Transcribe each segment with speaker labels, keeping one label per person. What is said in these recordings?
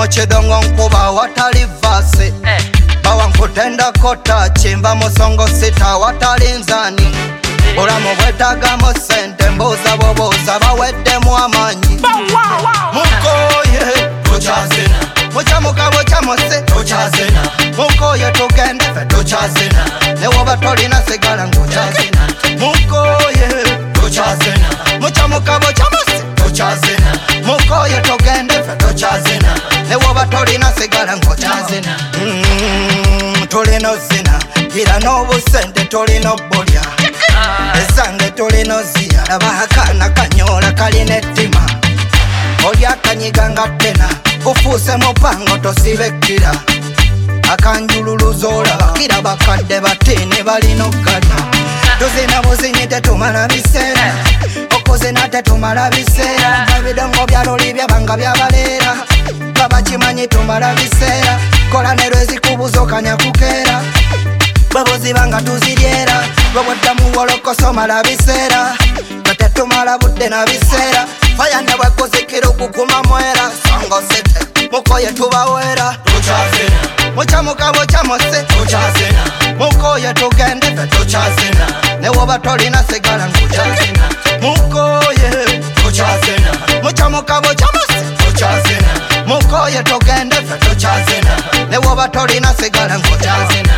Speaker 1: Mochidongo nkuba watali vasi bawa nkutenda kota chimba musongo sita watali nzani Ulamu wetagamo sente mbuza boboza bawedde muamanyi Mukoye
Speaker 2: Tochazena
Speaker 1: Muchamuka muchamose
Speaker 2: Tochazena
Speaker 1: Mukoye tugende fe tochazena Newoba tolina sigala ngochazena Mukoye
Speaker 2: Tochazena
Speaker 1: Muchamuka muchamose
Speaker 2: Tochazena
Speaker 1: Mukoye tugende fe tochazena Newoba tolina sigala ngochazena Tolino zina Gira n'obusente tolino bolya Esange tolino zira Abahakana kanyola kalina ettima Olya kanyiga nga ttena Kufuuse mupango tosibekira Akanjululuza olaba Kira bakadde batini balina okkalya Tuzina buzinyi tetumala biseera Okuzina tetumala biseera Ebidongo bya luli byabanga byabaleera Babakimanyi tumala biseera Kola ne lwezikubuza okanya kukeera Bwebuzibanga tuziryera Bwebweddamu wolokoso mala biseera Tetumala budde na biseera Faya ne bwekuzikira okukuma mwera Songo sete mukoye tubawera
Speaker 2: Tochazena
Speaker 1: Muchamuka muchamose
Speaker 2: Tochazena
Speaker 1: Mukoye tugende fe
Speaker 2: Tochazena
Speaker 1: Newoba tolina sigala nguchazena Mukoye
Speaker 2: Tochazena
Speaker 1: Muchamuka muchamose
Speaker 2: Tochazena
Speaker 1: Mukoye tugende fe
Speaker 2: Tochazena
Speaker 1: Newoba tolina sigala nguchazena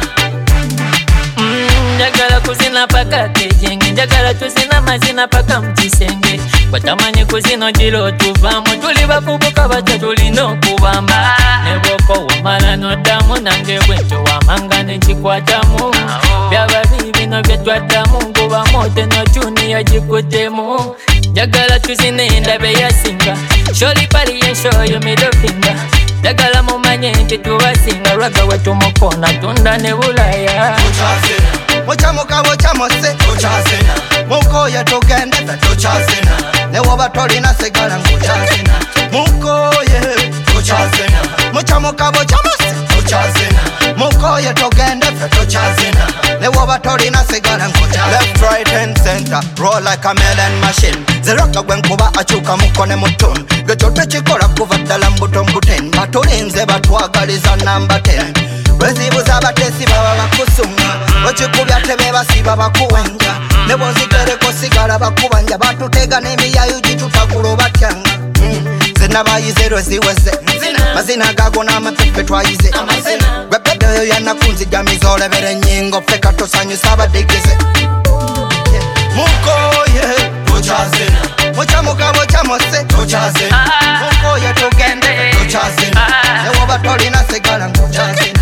Speaker 3: Njagala kuzina paka kejenge Njagala tuzina mazina paka mchisenge Watamanyi kuzina jilo tuvamu Tuli bafubuka bacha tulina okubamba Neboko wamala nodamu Nange bwento wamanga nenchikwatamu Byaba bibino byatwatamu Nguba mote no chuni ya jikutemu Njagala tuzina endabe yasinga Sholi pali yensho yo middle finger Njagala mumanye nti tubasinga Lwaga wetu mukona tunda ne bulaya
Speaker 2: Tochazena
Speaker 1: Muchamuka muchamose
Speaker 2: Tochazena
Speaker 1: Mukoye tugende fe
Speaker 2: Tochazena
Speaker 1: Newoba tolina sigala nguchazena Mukoye
Speaker 2: Tochazena
Speaker 1: Muchamuka muchamose
Speaker 2: Tochazena
Speaker 1: Mukoye tugende fe
Speaker 2: Tochazena
Speaker 1: Newoba tolina sigala nguchazena Left, right and center Roll like a melon machine Zeraka gwenkuba achuka mukone mutun Gecho techikola kuva ddala mbuto mbuten Batulinze batwagaliza number 10 Lwezibuza abatesi baba bakusunga Okikubya tebe basiba bakuwenja Nebonzigereko sigala bakubanja Batutega n'emiyayu gitutakula batyanga Zena bayize lweziweze Mazina gago n'amapepe twayize Gwepede oyo yanakunzigamiza olebera ennyingo Feka tosanyusa abadigeze Mukoye
Speaker 2: Tochazena
Speaker 1: Muchamuka muchamose
Speaker 2: Tochazena
Speaker 1: Mukoye tugende
Speaker 2: Tochazena
Speaker 1: Newoba tolina sigala nguchazena